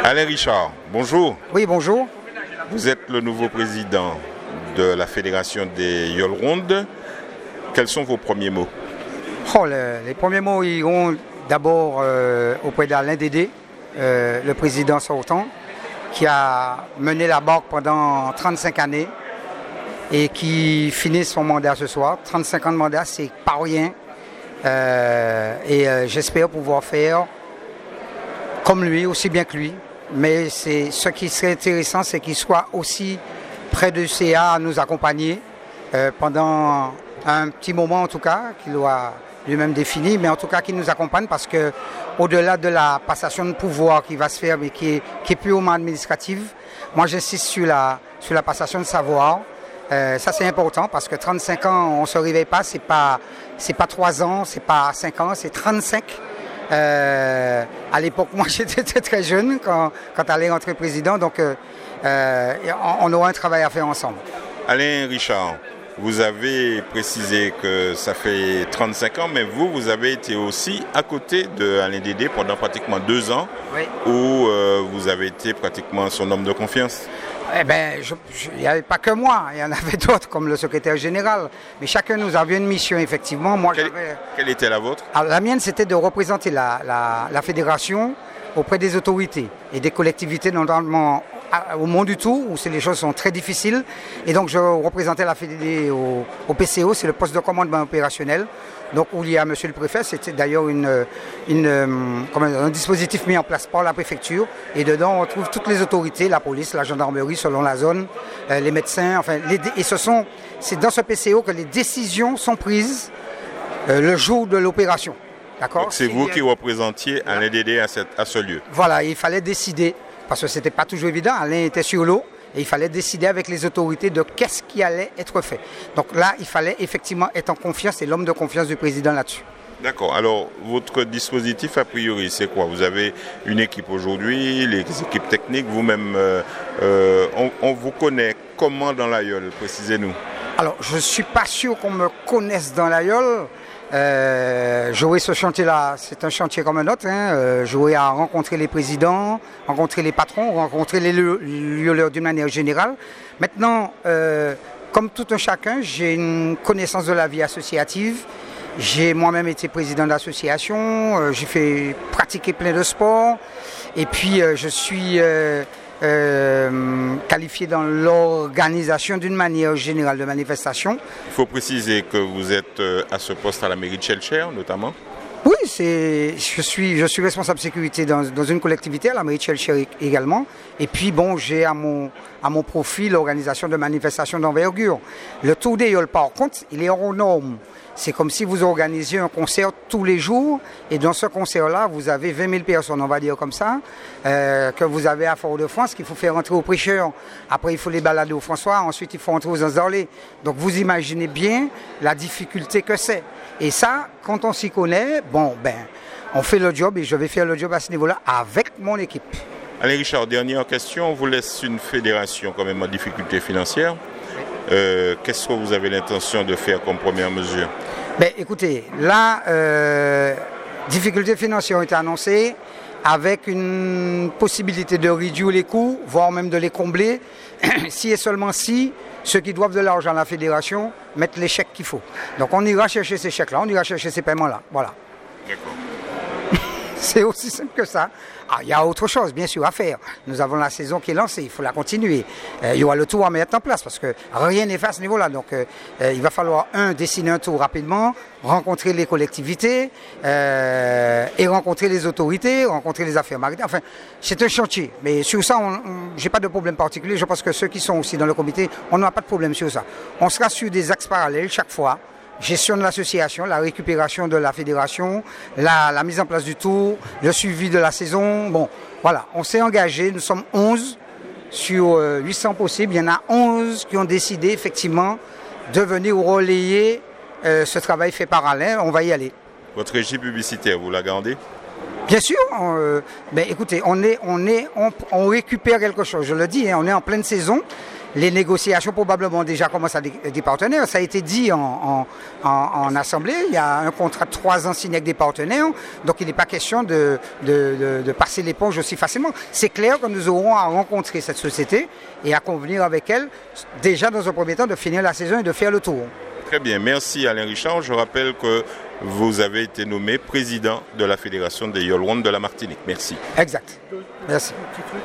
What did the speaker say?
Alain Richard, bonjour. Oui, bonjour. Vous êtes le nouveau président de la Fédération des Yole Rondes. Quels sont vos premiers mots? Les premiers mots iront d'abord auprès d'Alain Dédé, le président sortant, qui a mené la barque pendant 35 années et qui finit son mandat ce soir. 35 ans de mandat, c'est pas rien. J'espère pouvoir faire comme lui, aussi bien que lui. Mais ce qui serait intéressant, c'est qu'il soit aussi près du CA à nous accompagner pendant un petit moment en tout cas, qu'il doit lui-même défini, mais en tout cas qu'il nous accompagne parce que au-delà de la passation de pouvoir qui va se faire, mais qui est purement administrative, moi j'insiste sur la passation de savoir. Ça c'est important parce que 35 ans, on ne se réveille pas, c'est pas 3 ans, c'est pas 5 ans, c'est 35. À l'époque, moi j'étais très jeune quand Alain est rentré président, donc on aura un travail à faire ensemble. Alain Richard, vous avez précisé que ça fait 35 ans, mais vous avez été aussi à côté d'Alain Dédé pendant pratiquement 2 ans, oui, où vous avez été pratiquement son homme de confiance. Eh bien, il n'y avait pas que moi, il y en avait d'autres, comme le secrétaire général. Mais chacun nous avait une mission, effectivement. Moi, quelle était la vôtre? Alors, la mienne, c'était de représenter la fédération auprès des autorités et des collectivités, notamment au Mont du Tour, où les choses sont très difficiles. Et donc, je représentais la fédération au PCO, c'est le poste de commandement opérationnel. Donc, où il y a monsieur le préfet, c'était d'ailleurs un dispositif mis en place par la préfecture. Et dedans, on retrouve toutes les autorités, la police, la gendarmerie, selon la zone, les médecins. Enfin, c'est dans ce PCO que les décisions sont prises le jour de l'opération. D'accord ? Donc, c'est vous qui représentiez Alain Dédé à ce lieu. Voilà, il fallait décider, parce que ce n'était pas toujours évident. Alain était sur l'eau. Et il fallait décider avec les autorités de qu'est-ce qui allait être fait. Donc là, il fallait effectivement être en confiance et l'homme de confiance du président là-dessus. D'accord. Alors, votre dispositif, a priori, c'est quoi? Vous avez une équipe aujourd'hui, les équipes techniques, vous-même, on vous connaît comment dans la Yole? Précisez-nous. Alors, je ne suis pas sûr qu'on me connaisse dans la Yole. Jouer ce chantier-là, c'est un chantier comme un autre. Jouer à rencontrer les présidents, rencontrer les patrons, rencontrer les lieux d'une manière générale. Maintenant, comme tout un chacun, j'ai une connaissance de la vie associative. J'ai moi-même été président d'association. J'ai fait pratiquer plein de sports. Et puis, je suis qualifié dans l'organisation d'une manière générale de manifestations. Il faut préciser que vous êtes à ce poste à la mairie de Chelcher, notamment. Oui, je suis responsable sécurité dans une collectivité, à la mairie de Chelcher également. Et puis bon, j'ai à mon profil l'organisation de manifestations d'envergure. Le Tour des Yole, par contre, il est hors norme. C'est comme si vous organisiez un concert tous les jours et dans ce concert-là, vous avez 20 000 personnes, on va dire comme ça, que vous avez à Fort-de-France, qu'il faut faire entrer aux prêcheurs. Après, il faut les balader au François, ensuite il faut entrer aux Anzorlés. Donc vous imaginez bien la difficulté que c'est. Et ça, quand on s'y connaît, on fait le job et je vais faire le job à ce niveau-là avec mon équipe. Alain Richard, dernière question. On vous laisse une fédération quand même en difficulté financière. Qu'est-ce que vous avez l'intention de faire comme première mesure? Écoutez, là, difficultés financières ont été annoncées avec une possibilité de réduire les coûts, voire même de les combler, si et seulement si ceux qui doivent de l'argent à la fédération mettent les chèques qu'il faut. Donc on ira chercher ces chèques-là, on ira chercher ces paiements-là. Voilà. D'accord. C'est aussi simple que ça. Il y a autre chose, bien sûr, à faire. Nous avons la saison qui est lancée, il faut la continuer. Il y aura le tour à mettre en place parce que rien n'est fait à ce niveau-là. Donc, il va falloir, dessiner un tour rapidement, rencontrer les collectivités et rencontrer les autorités, rencontrer les affaires maritimes. Enfin, c'est un chantier. Mais sur ça, je n'ai pas de problème particulier. Je pense que ceux qui sont aussi dans le comité, on n'aura pas de problème sur ça. On sera sur des axes parallèles chaque fois. Gestion de l'association, la récupération de la fédération, la mise en place du tour, le suivi de la saison. Bon, voilà, on s'est engagé, nous sommes 11 sur 800 possibles. Il y en a 11 qui ont décidé effectivement de venir relayer ce travail fait par Alain. On va y aller. Votre régie publicitaire, vous la gardez? Bien sûr, écoutez, on récupère quelque chose, je le dis, on est en pleine saison. Les négociations probablement déjà commencent avec des partenaires. Ça a été dit en assemblée. Il y a un contrat de 3 ans signé avec des partenaires. Donc il n'est pas question de passer l'éponge aussi facilement. C'est clair que nous aurons à rencontrer cette société et à convenir avec elle, déjà dans un premier temps, de finir la saison et de faire le tour. Très bien, merci Alain Richard. Je rappelle que vous avez été nommé président de la Fédération des Yolwans de la Martinique. Merci. Exact. Merci.